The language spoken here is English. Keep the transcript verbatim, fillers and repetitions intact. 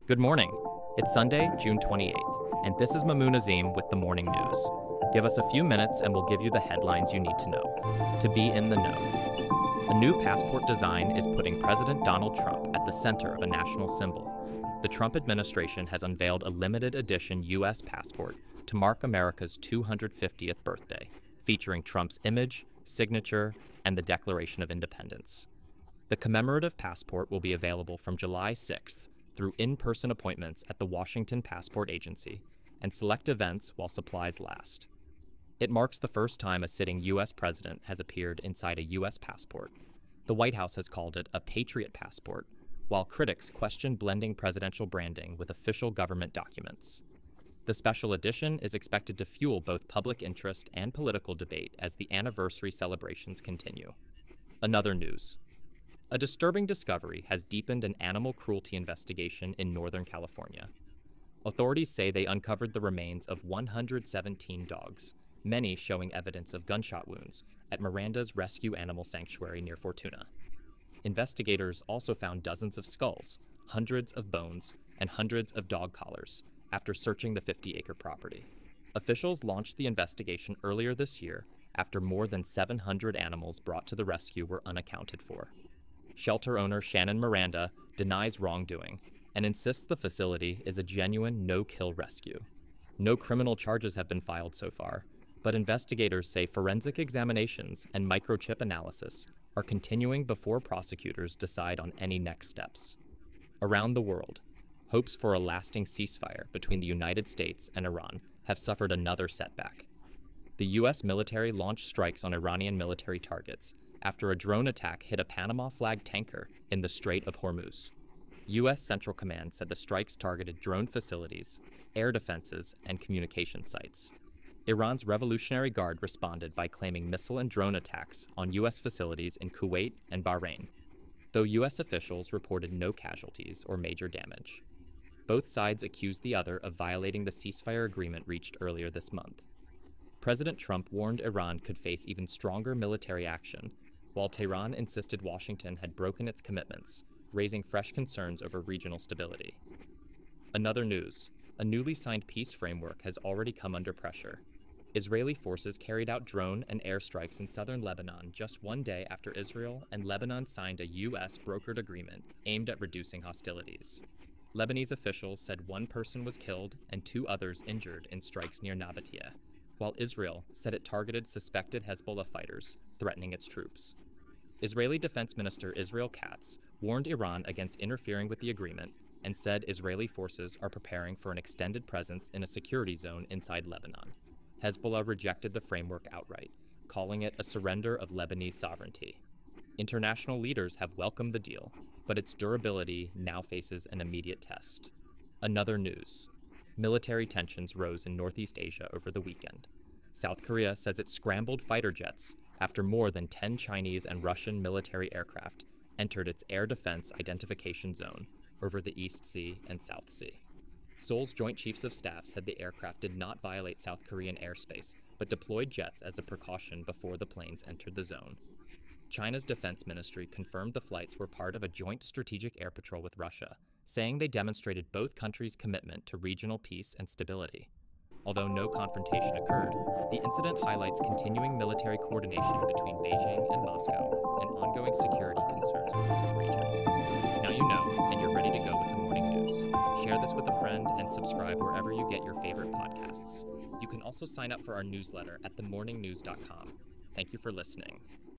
Good morning. It's Sunday, June twenty-eighth, and this is Mamoon Azim with the Morning News. Give us a few minutes and we'll give you the headlines you need to know. To be in the know. A new passport design is putting President Donald Trump at the center of a national symbol. The Trump administration has unveiled a limited edition U S passport to mark America's two hundred fiftieth birthday, featuring Trump's image, signature, and the Declaration of Independence. The commemorative passport will be available from July sixth through in-person appointments at the Washington Passport Agency and select events while supplies last. It marks the first time a sitting U S president has appeared inside a U S passport. The White House has called it a patriot passport, while critics question blending presidential branding with official government documents. The special edition is expected to fuel both public interest and political debate as the anniversary celebrations continue. Another news. A disturbing discovery has deepened an animal cruelty investigation in Northern California. Authorities say they uncovered the remains of one hundred seventeen dogs, many showing evidence of gunshot wounds, at Miranda's Rescue Animal Sanctuary near Fortuna. Investigators also found dozens of skulls, hundreds of bones, and hundreds of dog collars after searching the fifty-acre property. Officials launched the investigation earlier this year after more than seven hundred animals brought to the rescue were unaccounted for. Shelter owner Shannon Miranda denies wrongdoing and insists the facility is a genuine no-kill rescue. No criminal charges have been filed so far, but investigators say forensic examinations and microchip analysis are continuing before prosecutors decide on any next steps. Around the world, hopes for a lasting ceasefire between the United States and Iran have suffered another setback. The U S military launched strikes on Iranian military targets after a drone attack hit a Panama flag tanker in the Strait of Hormuz. U S Central Command said the strikes targeted drone facilities, air defenses, and communication sites. Iran's Revolutionary Guard responded by claiming missile and drone attacks on U S facilities in Kuwait and Bahrain, though U S officials reported no casualties or major damage. Both sides accused the other of violating the ceasefire agreement reached earlier this month. President Trump warned Iran could face even stronger military action, while Tehran insisted Washington had broken its commitments, raising fresh concerns over regional stability. Another news, a newly signed peace framework has already come under pressure. Israeli forces carried out drone and airstrikes in southern Lebanon just one day after Israel and Lebanon signed a U S brokered agreement aimed at reducing hostilities. Lebanese officials said one person was killed and two others injured in strikes near Nabatea, while Israel said it targeted suspected Hezbollah fighters, threatening its troops. Israeli Defense Minister Israel Katz warned Iran against interfering with the agreement and said Israeli forces are preparing for an extended presence in a security zone inside Lebanon. Hezbollah rejected the framework outright, calling it a surrender of Lebanese sovereignty. International leaders have welcomed the deal, but its durability now faces an immediate test. Another news. Military tensions rose in Northeast Asia over the weekend. South Korea says it scrambled fighter jets after more than ten Chinese and Russian military aircraft entered its air defense identification zone over the East Sea and South Sea. Seoul's Joint Chiefs of Staff said the aircraft did not violate South Korean airspace, but deployed jets as a precaution before the planes entered the zone. China's defense ministry confirmed the flights were part of a joint strategic air patrol with Russia, saying they demonstrated both countries' commitment to regional peace and stability. Although no confrontation occurred, the incident highlights continuing military coordination between Beijing and Moscow and ongoing security concerns across the region. Now you know, and you're ready to go with the morning news. Share this with a friend and subscribe wherever you get your favorite podcasts. You can also sign up for our newsletter at the morning news dot com. Thank you for listening.